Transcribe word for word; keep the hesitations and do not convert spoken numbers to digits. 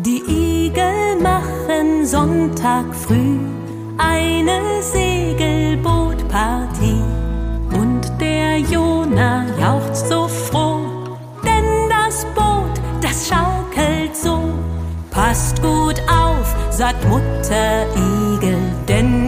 Die Igel machen Sonntag früh eine Segelbootpartie. Und der Jona jauchzt so froh, denn das Boot, das schaukelt so. Passt gut auf, sagt Mutter Igel, denn